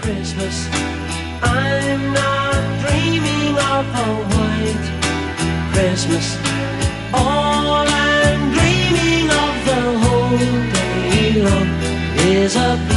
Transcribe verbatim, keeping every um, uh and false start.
Christmas. I'm not dreaming of a white Christmas. All I'm dreaming of the whole day long is a